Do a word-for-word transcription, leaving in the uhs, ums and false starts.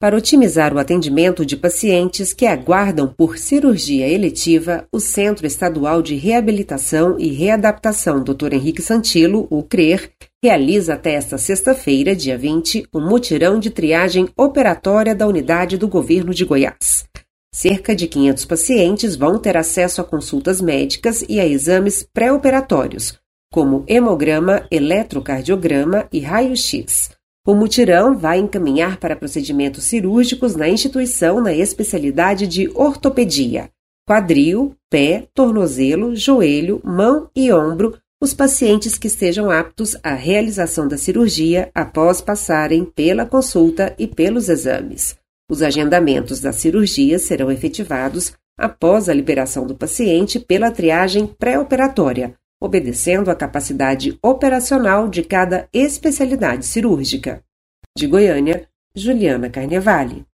Para otimizar o atendimento de pacientes que aguardam por cirurgia eletiva, o Centro Estadual de Reabilitação e Readaptação doutor Henrique Santilo, o CRER, realiza até esta sexta-feira, dia vinte, um mutirão de triagem operatória da unidade do governo de Goiás. Cerca de quinhentos pacientes vão ter acesso a consultas médicas e a exames pré-operatórios, como hemograma, eletrocardiograma e raio-x. O mutirão vai encaminhar para procedimentos cirúrgicos na instituição na especialidade de ortopedia, quadril, pé, tornozelo, joelho, mão e ombro, os pacientes que estejam aptos à realização da cirurgia após passarem pela consulta e pelos exames. Os agendamentos das cirurgias serão efetivados após a liberação do paciente pela triagem pré-operatória, obedecendo à capacidade operacional de cada especialidade cirúrgica. De Goiânia, Juliana Carnevale.